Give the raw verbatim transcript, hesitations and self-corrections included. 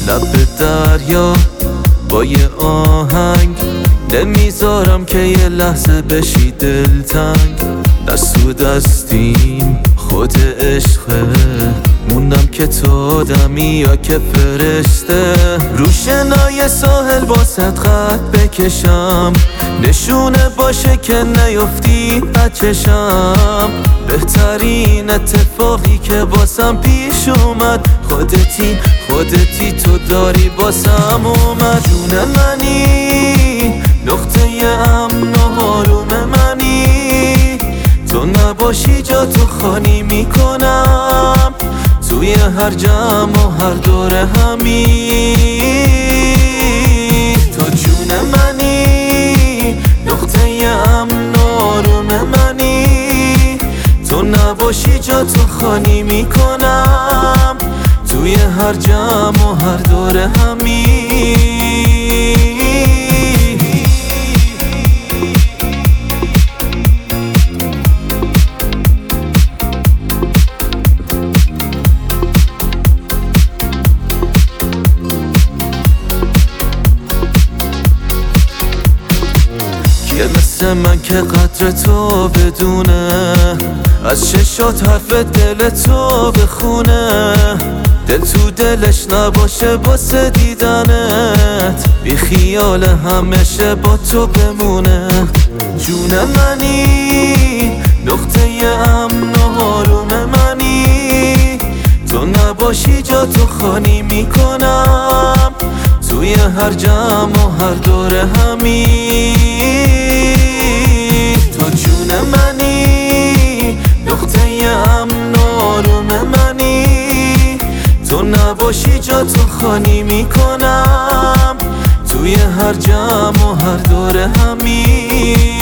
لب دریا با یه آهنگ، نمیذارم که یه لحظه بشی دلتنگ. دست و دستیم خود عشقه، موندم که تو دمی یا که فرشته. روشنای ساحل با صدقت بکشم، نشونه باشه که نیفتی بچشم. بهترین اتفاقی که باسم پیش اومد، خودتی خودتی تو داری باسم اومد. جون منی، نقطه امن و حالوم منی، تو نباشی جا تو خالی میکنم توی هر جمع و هر دور همی. تو جون منی، نقطه امن و آروم منی، تو نباشی جا تو خالی میکنم توی هر جمع و هر دور همی. یه مثل من که قدر تو بدونه، از چشات حرف دل تو بخونه. دل تو دلش نباشه واسه دیدنت، بی خیال همیشه با تو بمونه. جون منی، نقطه امن و آروم منی، تو نباشی جا تو خالی میکنم توی هر جمع و هر دور همی. تو جون منی، نقطه امن و آروم منی، تو نباشی جا تو خالی میکنم توی هر جمع و هر دور همی.